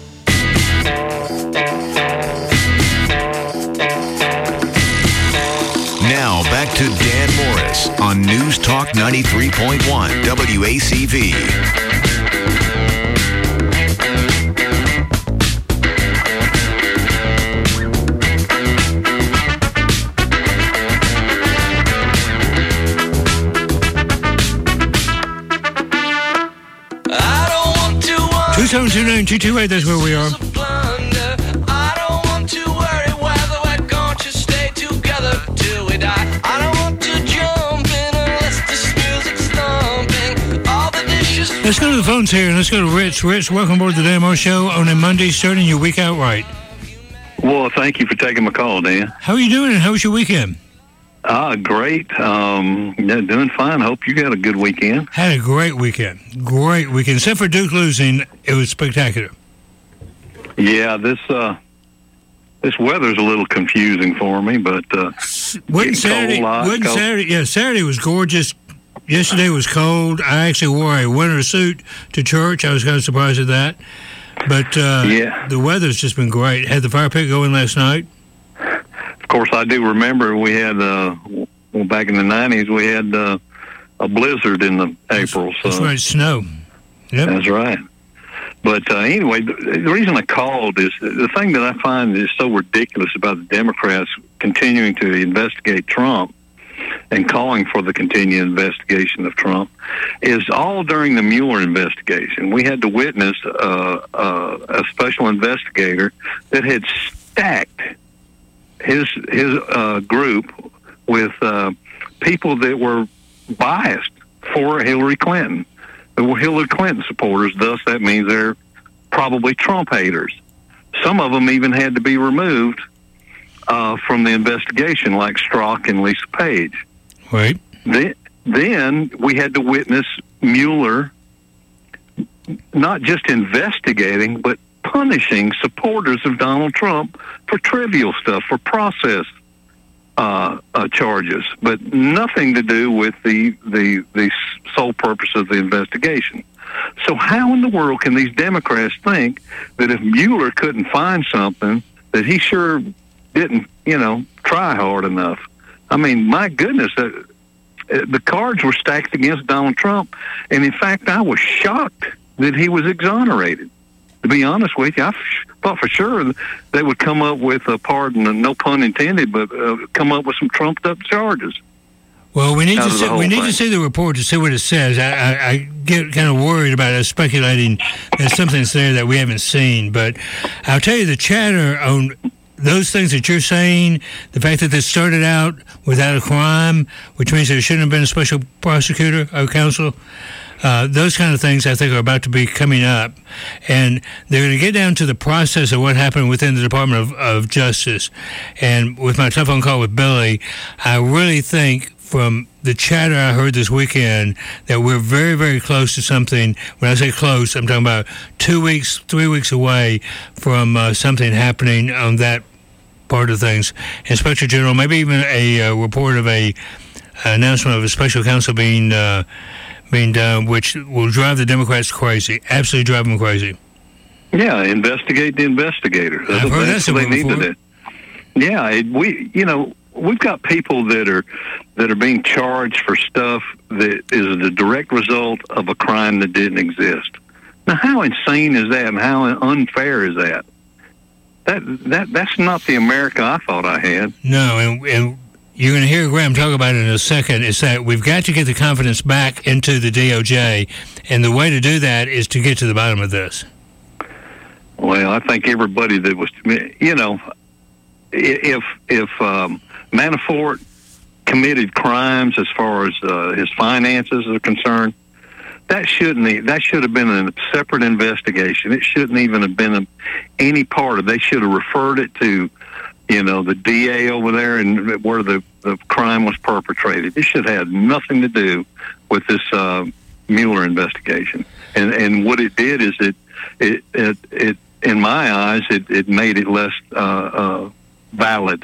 Now back to Dan Morris on News Talk ninety-three point one W A C V. two seven two nine two two eight, that's where we are. Let's go to the phones here, and let's go to Rich. Rich, welcome aboard the Dan Morris Show on a Monday, starting your week out right. Well, thank you for taking my call, Dan. How are you doing, and how was your weekend? Ah, great. Um, yeah, doing fine. Hope you got a good weekend. Had a great weekend. Great weekend. Except for Duke losing, it was spectacular. Yeah, this uh, this weather's a little confusing for me, but uh, Wasn't Saturday? cold, Wasn't cold. Saturday? Yeah, Saturday was gorgeous. Yesterday was cold. I actually wore a winter suit to church. I was kind of surprised at that. But uh, yeah. the weather's just been great. Had the fire pit going last night. Of course, I do remember we had, uh, well, back in the nineties, we had uh, a blizzard in the April. So That's right, snow. Yep. That's right. But uh, anyway, the, the reason I called is the thing that I find is so ridiculous about the Democrats continuing to investigate Trump and calling for the continued investigation of Trump is all during the Mueller investigation. We had to witness uh, uh, a special investigator that had stacked his his uh, group with uh, people that were biased for Hillary Clinton. They were Hillary Clinton supporters, thus that means they're probably Trump haters. Some of them even had to be removed uh, from the investigation, like Strzok and Lisa Page. Right. Then, then we had to witness Mueller not just investigating, but punishing supporters of Donald Trump for trivial stuff, for process uh, uh, charges, but nothing to do with the, the the sole purpose of the investigation. So how in the world can these Democrats think that if Mueller couldn't find something, that he sure didn't, you know, try hard enough? I mean, my goodness, uh, the cards were stacked against Donald Trump, and in fact, I was shocked that he was exonerated. To be honest with you, I f- thought for sure they would come up with a pardon, no pun intended, but uh, come up with some trumped-up charges. Well, we need Out to of the see, whole we need thing. to see the report to see what it says. I, I, I get kind of worried about us speculating that something's there that we haven't seen. But I'll tell you, the chatter on those things that you're saying, the fact that this started out without a crime, which means there shouldn't have been a special prosecutor or counsel, uh, those kind of things I think are about to be coming up. And they're going to get down to the process of what happened within the Department of, of Justice. And with my telephone call with Billy, I really think from the chatter I heard this weekend that we're very, very close to something. When I say close, I'm talking about two weeks, three weeks away from uh, something happening on that part of things. Inspector General, maybe even a uh, report of a announcement of a special counsel being uh, being done, which will drive the Democrats crazy, absolutely drive them crazy. Yeah, investigate the investigator. That's I've heard that's that what they need before. to do. Yeah, it, we, you know, we've got people that are that are being charged for stuff that is the direct result of a crime that didn't exist. Now, how insane is that, and how unfair is that? That that that's not the America I thought I had. No, and, and you're going to hear Graham talk about it in a second, is that we've got to get the confidence back into the D O J, and the way to do that is to get to the bottom of this. Well, I think everybody that was, you know, if if um, Manafort committed crimes as far as uh, his finances are concerned, that shouldn't e- that should have been a separate investigation. It shouldn't even have been a, any part of. They should have referred it to, you know, the D A over there and where the, the crime was perpetrated. It should have had nothing to do with this uh, Mueller investigation. And and what it did is it it it, it in my eyes it, it made it less uh, uh, valid.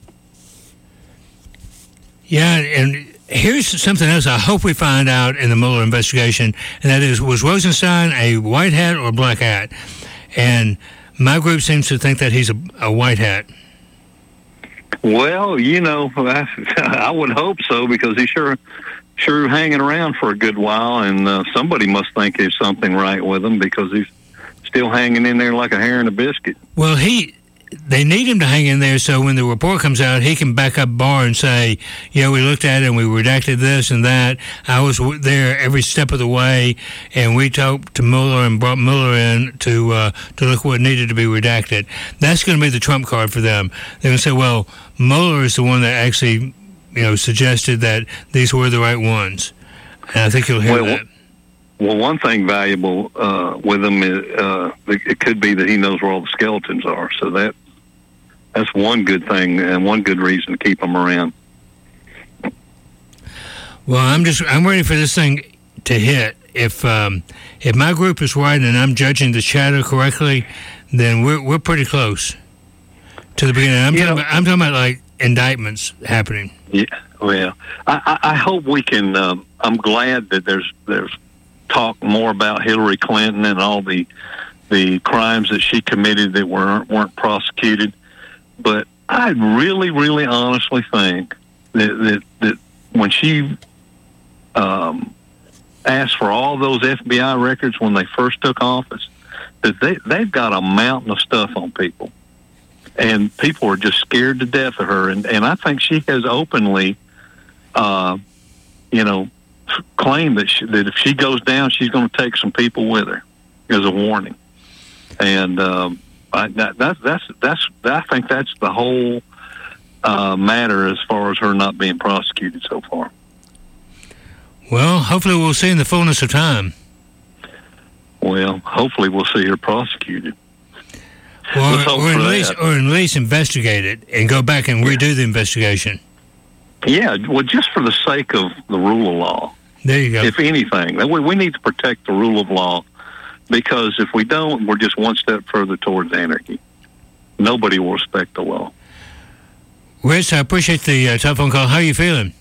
Yeah, and here's something else I hope we find out in the Mueller investigation, and that is, was Rosenstein a white hat or a black hat? And my group seems to think that he's a, a white hat. Well, you know, I, I would hope so, because he's sure sure hanging around for a good while, and uh, somebody must think there's something right with him, because he's still hanging in there like a hair in a biscuit. Well, he... They need him to hang in there so when the report comes out, he can back up Barr and say, yeah, we looked at it and we redacted this and that. I was there every step of the way, and we talked to Mueller and brought Mueller in to uh, to look what needed to be redacted. That's going to be the trump card for them. They're going to say, well, Mueller is the one that actually, you know, suggested that these were the right ones. And I think you'll hear well, that. Well, one thing valuable uh, with him is uh, it could be that he knows where all the skeletons are. So that that's one good thing and one good reason to keep him around. Well, I'm just I'm ready for this thing to hit. If um, if my group is right and I'm judging the chatter correctly, then we're we're pretty close to the beginning. I'm, talking about, I'm talking about like indictments happening. Yeah, well, I, I, I hope we can. Um, I'm glad that there's there's talk more about Hillary Clinton and all the the crimes that she committed that weren't weren't prosecuted. But I really, really, honestly think that that, that when she um, asked for all those F B I records when they first took office, that they they've got a mountain of stuff on people, and people are just scared to death of her. And and I think she has openly, uh, you know, claimed that she, that if she goes down, she's going to take some people with her as a warning. And um, I, that, that's that's that's I think that's the whole uh, matter as far as her not being prosecuted so far. Well, hopefully we'll see in the fullness of time. Well, hopefully we'll see her prosecuted. Or, Let's hope or, at for least, that. or at least investigate it and go back and redo the investigation. Yeah, well, just for the sake of the rule of law. There you go. If anything, we, we need to protect the rule of law, because if we don't, we're just one step further towards anarchy. Nobody will respect the law. Rich, I appreciate the uh, telephone call. How are you feeling?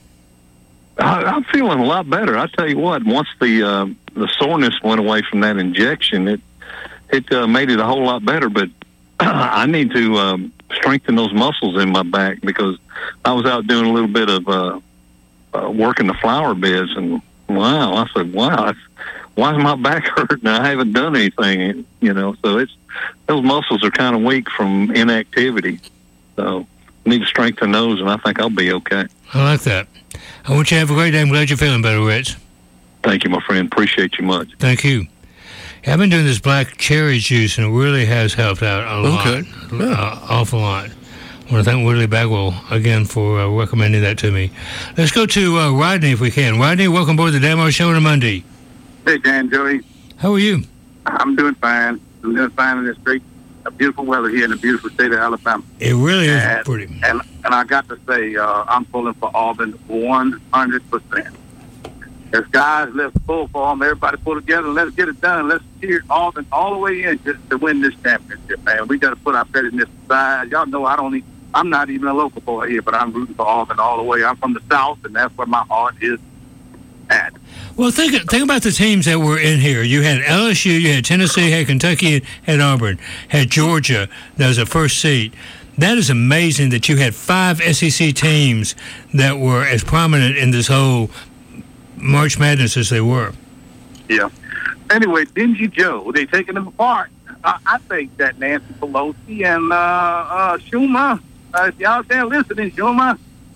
I, I'm feeling a lot better. I tell you what, once the uh, the soreness went away from that injection, it it uh, made it a whole lot better. But I need to um, strengthen those muscles in my back, because I was out doing a little bit of uh, uh, working the flower beds, and wow, I said, wow, why is my back hurting? I haven't done anything, you know. So it's those muscles are kind of weak from inactivity. So I need to strengthen those, and I think I'll be okay. I like that. I want you to have a great day. I'm glad you're feeling better, Rich. Thank you, my friend. Appreciate you much. Thank you. Yeah, I've been doing this black cherry juice, and it really has helped out a lot. Okay. Yeah. Uh, awful lot. I want to thank Woodley Bagwell again for uh, recommending that to me. Let's go to uh, Rodney if we can. Rodney, welcome aboard the Dan Moore Show on a Monday. Hey, Dan, Joey. How are you? I'm doing fine. I'm doing fine in this great, uh, beautiful weather here in the beautiful state of Alabama. It really is and, pretty. And and I got to say, uh, I'm pulling for Auburn one hundred percent. As guys, let's pull for them. Everybody pull together. Let's get it done. Let's cheer Auburn all the way in just to win this championship, man. We got to put our pettiness aside. Y'all know I don't even, I'm not even a local boy here, but I'm rooting for Auburn all the way. I'm from the South, and that's where my heart is at. Well, think think about the teams that were in here. You had L S U, you had Tennessee, had Kentucky, had Auburn, had Georgia. That was a first seed. That is amazing that you had five S E C teams that were as prominent in this whole March Madness as they were. Yeah. Anyway, Dingy Joe, they taking them apart. Uh, I think that Nancy Pelosi and uh, uh, Schumer, uh, if y'all there listening, Schumer,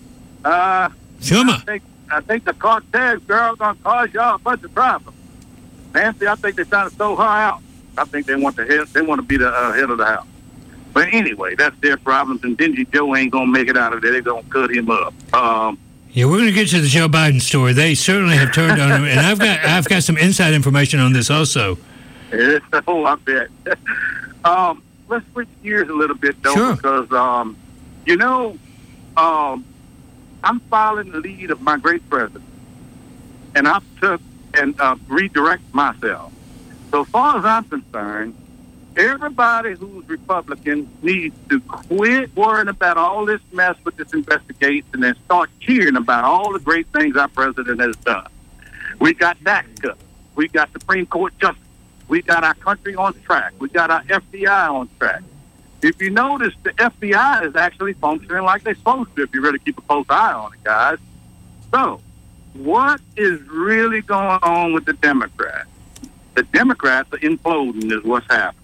uh, Schumer. I think, I think the Cortez girl gonna cause y'all a bunch of problems. Nancy, I think they're trying to throw her out. I think they want the head, they want to be the uh, head of the house. But anyway, that's their problems, and Dingy Joe ain't gonna make it out of there. They're gonna cut him up. Um, Yeah, we're going to get to the Joe Biden story. They certainly have turned on him, and I've got I've got some inside information on this also. Oh, I bet. um, let's switch gears a little bit, though, Sure. because, um, you know, um, I'm following the lead of my great president, and I took and uh, redirect myself. So far as I'm concerned, everybody who's Republican needs to quit worrying about all this mess with this investigation and start cheering about all the great things our president has done. We got tax cuts. We got Supreme Court justice. We got our country on track. We got our F B I on track. If you notice, the F B I is actually functioning like they're supposed to if you really keep a close eye on it, guys. So, what is really going on with the Democrats? The Democrats are imploding is what's happening.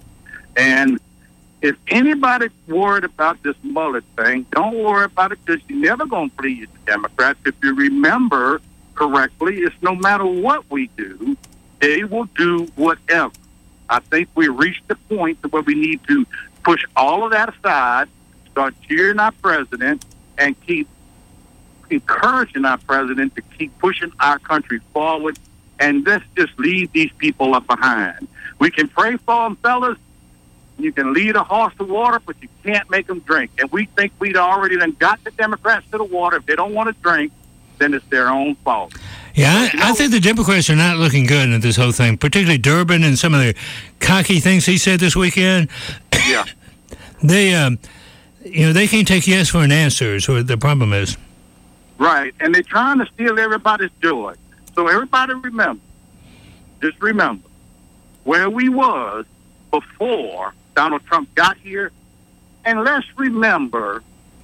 And if anybody's worried about this Mueller thing, don't worry about it because you're never going to please the Democrats. If you remember correctly, it's no matter what we do, they will do whatever. I think we reached the point where we need to push all of that aside, start cheering our president, and keep encouraging our president to keep pushing our country forward, and let's just leave these people up behind. We can pray for them, fellas. You can lead a horse to water, but you can't make them drink. And we think we'd already then got the Democrats to the water. If they don't want to drink, then it's their own fault. Yeah, I, I think the Democrats are not looking good at this whole thing, particularly Durbin and some of the cocky things he said this weekend. Yeah. They, um, you know, they can't take yes for an answer is what the problem is. Right, and they're trying to steal everybody's joy. So everybody remember, just remember, where we was before Donald Trump got here, and let's remember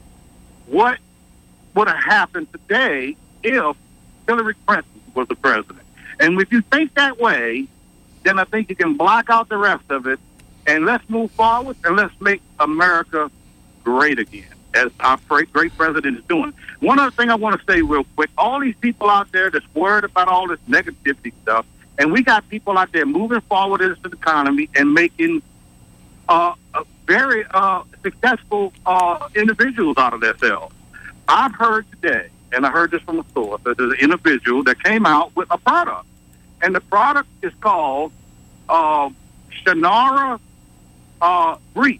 what would have happened today if Hillary Clinton was the president. And if you think that way, then I think you can block out the rest of it, and let's move forward, and let's make America great again, as our great, great president is doing. One other thing I want to say real quick, all these people out there that's worried about all this negativity stuff, and we got people out there moving forward into the economy and making uh, a very uh, successful uh, individuals out of themselves. I've heard today, and I heard this from a source, that there's an individual that came out with a product, and the product is called uh, Shannara uh, Briefs.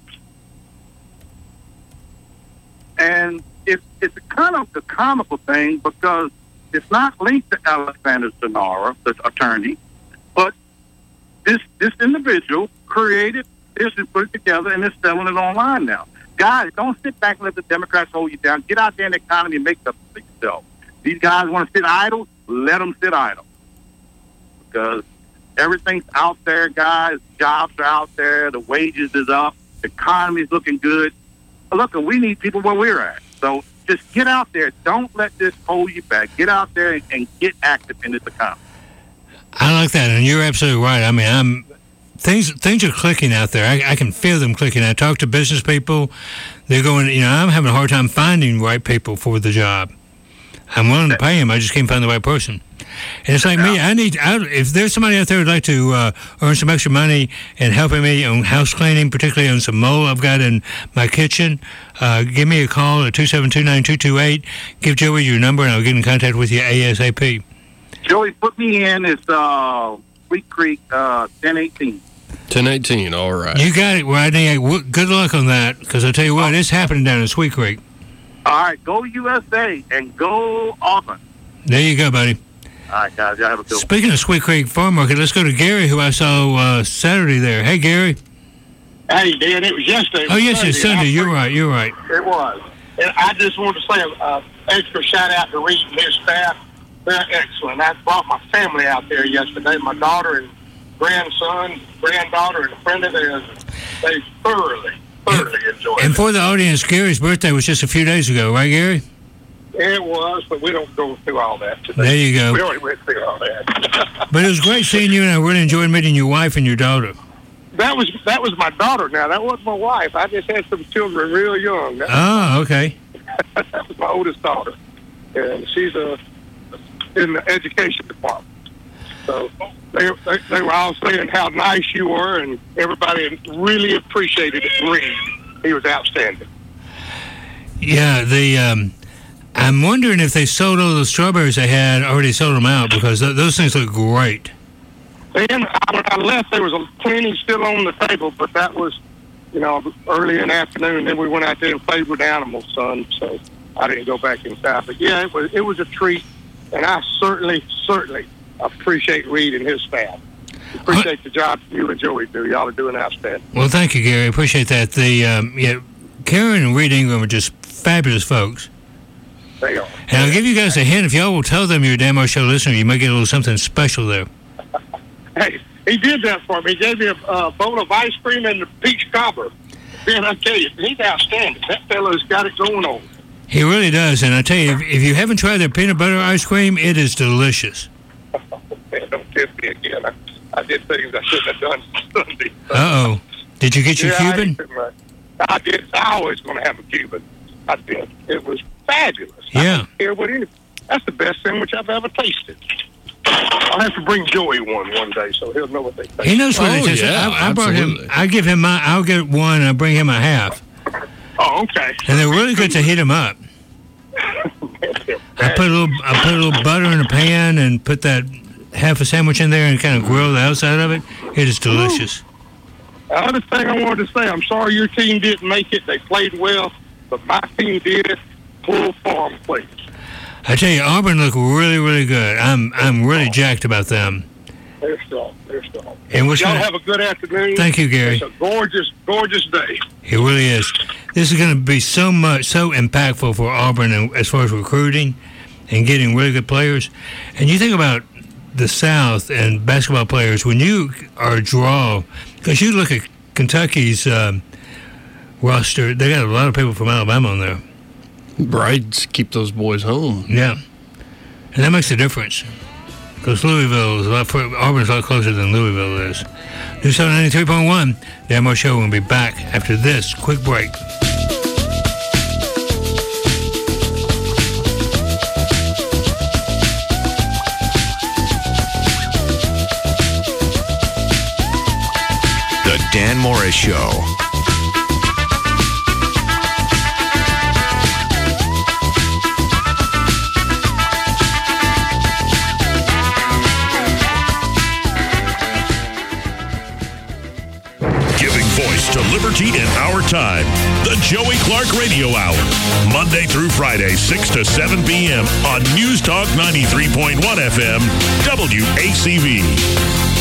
And it, it's a kind of the comical thing because it's not linked to Alexander Shannara, the attorney, but this this individual created this and put it together and is selling it online now. Guys, don't sit back and let the Democrats hold you down. Get out there in the economy and make stuff for yourself. These guys want to sit idle, let them sit idle. Because everything's out there, guys. Jobs are out there. The wages is up. The economy's looking good. Look, we need people where we're at. So just get out there. Don't let this hold you back. Get out there and, and get active in this economy. I like that, and you're absolutely right. I mean, I'm things things are clicking out there. I, I can feel them clicking. I talk to business people. They're going, you know, I'm having a hard time finding right people for the job. I'm willing to pay them. I just can't find the right person. And it's like me. I need. I, if there's somebody out there who'd like to uh, earn some extra money and helping me on house cleaning, particularly on some mold I've got in my kitchen, uh, give me a call at two seven two, nine two two eight. Give Joey your number, and I'll get in contact with you ASAP. Joey, put me in. It's uh, Sweet Creek uh, ten eighteen. ten eighteen, all right. You got it, Rodney. Good luck on that, because I tell you what, it's happening down in Sweet Creek. All right, go U S A and go Auburn. There you go, buddy. All right, guys, y'all have a good one. Speaking of Sweet Creek Farm Market, let's go to Gary, who I saw uh, Saturday there. Hey, Gary. Hey, Dan, it was yesterday. Oh, yes, it's Sunday. You're right, you're right. It was. And I just wanted to say an uh, extra shout-out to Reed and his staff. They're excellent. I brought my family out there yesterday, my daughter and grandson, granddaughter, and a friend of theirs. They thoroughly, thoroughly enjoyed it. And for the audience, Gary's birthday was just a few days ago, right, Gary? It was, but we don't go through all that today. There you go. We already went through all that. But it was great seeing you, and I really enjoyed meeting your wife and your daughter. That was that was my daughter now. That wasn't my wife. I just had some children real young. That Oh, okay. that was my oldest daughter. And she's uh, in the education department. So they, they, they were all saying how nice you were, and everybody really appreciated it. Reed, he was outstanding. Yeah, the um, I'm wondering if they sold all the strawberries they had, already sold them out, because th- those things look great. Then I, when I left, there was a plenty still on the table, but that was, you know, early in the afternoon. Then we went out there and played with animals, son. So I didn't go back inside. But yeah, it was it was a treat, and I certainly, certainly appreciate Reed and his staff. Appreciate the job you and Joey do. Y'all are doing outstanding. Well, thank you, Gary. Appreciate that. The um, yeah, Karen and Reed Ingram are just fabulous folks. They are. And I'll give you guys a hint. If y'all will tell them you're a Dan Morris Show listener, you might get a little something special there. Hey, he did that for me. He gave me a uh, bowl of ice cream and the peach cobbler. Man, I tell you, he's outstanding. That fellow's got it going on. He really does. And I tell you, if, if you haven't tried their peanut butter ice cream, it is delicious. Man, don't tempt me again. I, I did things I shouldn't have done Sunday. Uh-oh. Did you get your yeah, Cuban? I, I did. I always going to have a Cuban. I did. It was fabulous. Yeah. I don't care what any. That's the best sandwich I've ever tasted. I'll have to bring Joey one one day so he'll know what they think. He knows what oh, it is. Yeah, I, I brought him. I give him my. I'll get one. And I bring him a half. Oh, okay. And they're really good to heat them up. I put a little. I put a little butter in a pan and put that half a sandwich in there and kind of grill the outside of it. It is delicious. The other thing I wanted to say, I'm sorry your team didn't make it. They played well, but my team did. Full farm players. I tell you, Auburn look really, really good. I'm I'm really jacked about them. They're strong. They're strong. And what's Y'all gonna- have a good afternoon. Thank you, Gary. It's a gorgeous, gorgeous day. It really is. This is going to be so much, so impactful for Auburn and as far as recruiting and getting really good players. And you think about the South and basketball players, when you are a draw, because you look at Kentucky's um, roster, they got a lot of people from Alabama on there. Brides keep those boys home. Yeah. And that makes a difference. Because Louisville is a lot, Auburn's a lot closer than Louisville is. New Sound ninety-three point one, Dan Morris Show will be back after this quick break. The Dan Morris Show. Giving voice to liberty in our time. The Joey Clark Radio Hour. Monday through Friday, six to seven p.m. on News Talk ninety-three point one F M, W A C V.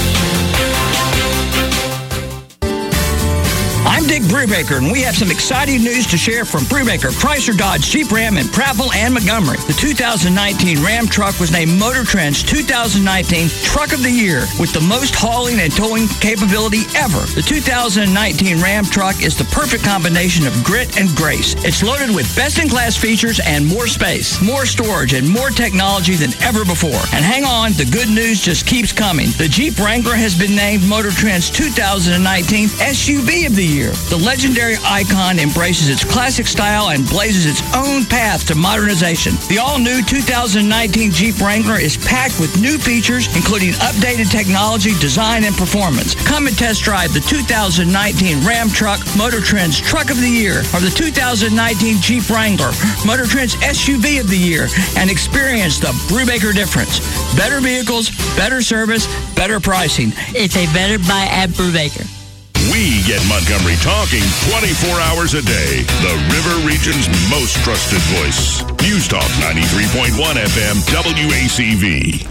I'm Dick Brubaker, and we have some exciting news to share from Brubaker, Chrysler, Dodge, Jeep Ram, and Prattville and Montgomery. The two thousand nineteen Ram truck was named Motor Trend's two thousand nineteen Truck of the Year with the most hauling and towing capability ever. The two thousand nineteen Ram truck is the perfect combination of grit and grace. It's loaded with best-in-class features and more space, more storage, and more technology than ever before. And hang on, the good news just keeps coming. The Jeep Wrangler has been named Motor Trend's two thousand nineteen S U V of the Year. The legendary icon embraces its classic style and blazes its own path to modernization. The all-new two thousand nineteen Jeep Wrangler is packed with new features, including updated technology, design, and performance. Come and test drive the two thousand nineteen Ram truck, Motor Trend's Truck of the Year, or the two thousand nineteen Jeep Wrangler, Motor Trend's S U V of the Year, and experience the Brubaker difference. Better vehicles, better service, better pricing. It's a better buy at Brubaker. We get Montgomery talking twenty-four hours a day. The River Region's most trusted voice. News Talk ninety-three point one F M, W A C V.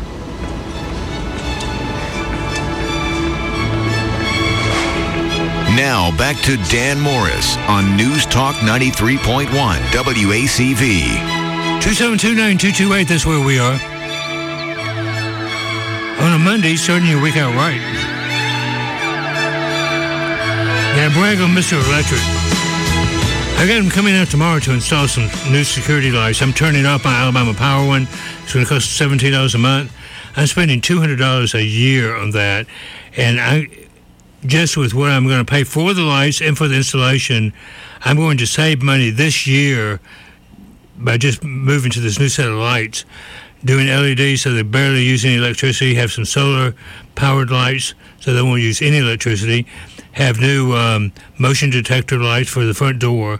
Now back to Dan Morris on News Talk ninety-three point one W A C V. two seven two, nine two two eight, that's where we are. On a Monday, starting your week out right. Gotta brag on Mister Electric. I got him coming out tomorrow to install some new security lights. I'm turning off my Alabama Power one. It's going to cost seventeen dollars a month. I'm spending two hundred dollars a year on that. And I, just with what I'm going to pay for the lights and for the installation, I'm going to save money this year by just moving to this new set of lights, doing L E Ds so they barely use any electricity, have some solar-powered lights so they won't use any electricity, have new um, motion detector lights for the front door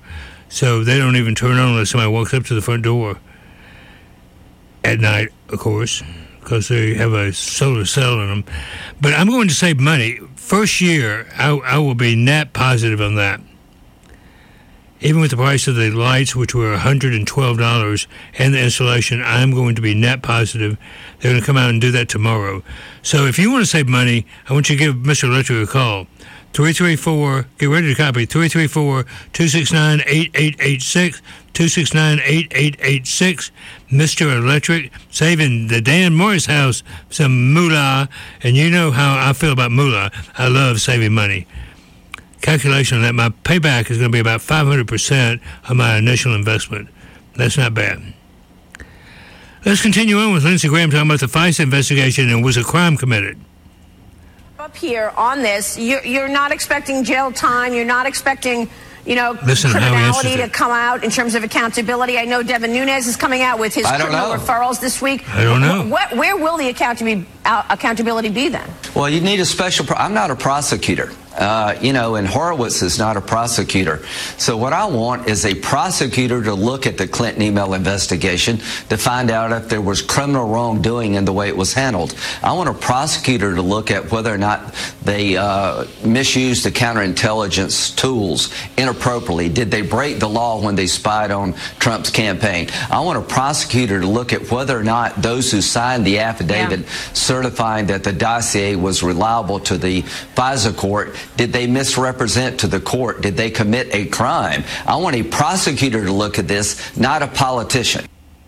so they don't even turn on unless somebody walks up to the front door at night, of course, because they have a solar cell in them. But I'm going to save money. First year, I, I will be net positive on that. Even with the price of the lights, which were one hundred twelve dollars, and the installation, I'm going to be net positive. They're going to come out and do that tomorrow. So if you want to save money, I want you to give Mister Electric a call. three three four, get ready to copy, three three four, two six nine, eight eight eight six, two six nine, eight eight eight six. Mister Electric, saving the Dan Morris house some moolah. And you know how I feel about moolah. I love saving money. Calculation on that, my payback is going to be about five hundred percent of my initial investment. That's not bad. Let's continue on with Lindsey Graham talking about the FISA investigation and was a crime committed. Up here on this, you're, you're not expecting jail time. You're not expecting, you know, Listen criminality to come out in terms of accountability. I know Devin Nunes is coming out with his criminal referrals this week. I don't know. What, where will the accountability, uh, accountability be then? Well, you need a special. Pro- I'm not a prosecutor. Uh, you know, and Horowitz is not a prosecutor. So what I want is a prosecutor to look at the Clinton email investigation to find out if there was criminal wrongdoing in the way it was handled. I want a prosecutor to look at whether or not they uh, misused the counterintelligence tools inappropriately. Did they break the law when they spied on Trump's campaign? I want a prosecutor to look at whether or not those who signed the affidavit yeah. certifying that the dossier was reliable to the FISA court, did they misrepresent to the court? Did they commit a crime? I want a prosecutor to look at this, not a politician.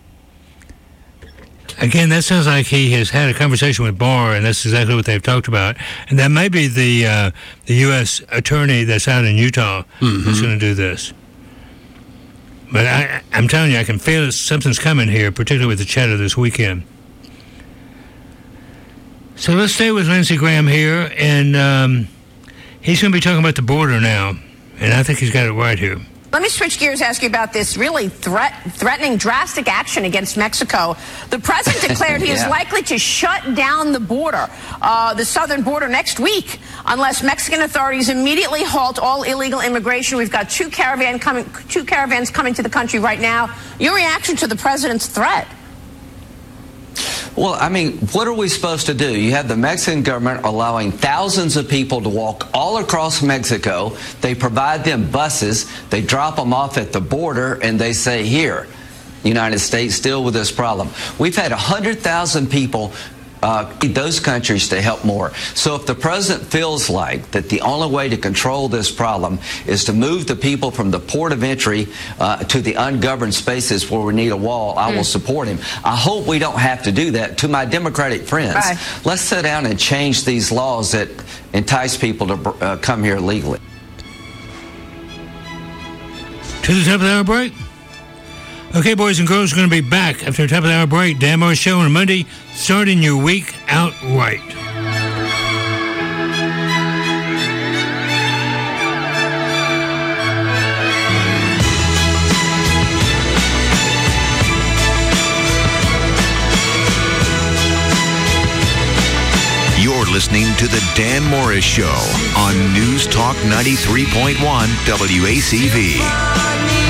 Again, that sounds like he has had a conversation with Barr, and that's exactly what they've talked about. And that may be the uh, the U S attorney that's out in Utah mm-hmm. that's going to do this. But I, I'm telling you, I can feel it, something's coming here, particularly with the chatter this weekend. So let's stay with Lindsey Graham here, and um, he's going to be talking about the border now, and I think he's got it right here. Let me switch gears, ask you about this really threat, threatening drastic action against Mexico. The president declared he yeah. is likely to shut down the border, uh, the southern border, next week, unless Mexican authorities immediately halt all illegal immigration. We've got two caravan coming, two caravans coming to the country right now. Your reaction to the president's threat? Well, I mean, what are we supposed to do? You have the Mexican government allowing thousands of people to walk all across Mexico. They provide them buses. They drop them off at the border, and they say, here, United States, deal with this problem. We've had one hundred thousand people Uh, need those countries to help more. So if the president feels like that the only way to control this problem is to move the people from the port of entry uh, to the ungoverned spaces where we need a wall, I mm. will support him. I hope we don't have to do that. To my Democratic friends, right. let's sit down and change these laws that entice people to uh, come here legally. To the top of the hour break. Okay, boys and girls, we're going to be back after the top of the hour break. Dan Morris Show on a Monday, starting your week out right. You're listening to the Dan Morris Show on News Talk ninety-three point one W A C V.